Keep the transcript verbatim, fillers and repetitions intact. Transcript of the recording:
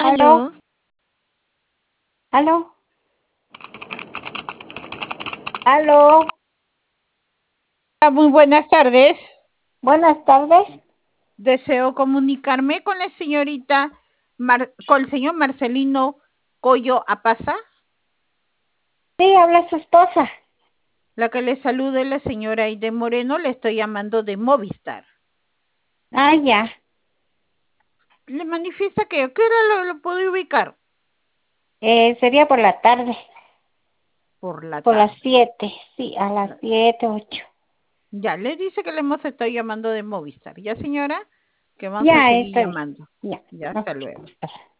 ¿Aló? Aló, ¿Aló? ¿Aló? ah, muy buenas tardes. Buenas tardes. Deseo comunicarme con la señorita, Mar- con el señor Marcelino Coyo Apaza. Sí, habla su esposa. La que le salude la señora Aide Moreno, le estoy llamando de Movistar. Ah, ya. Le manifiesta que a qué hora lo, lo puedo ubicar. Eh, sería por la tarde, Por la por las tarde. siete. Sí, a las siete, ocho. Ya, le dice que le hemos estado llamando de Movistar. ¿Ya, señora? Que vamos a Ya, seguir está bien. llamando. Ya. Ya, hasta luego. Ok.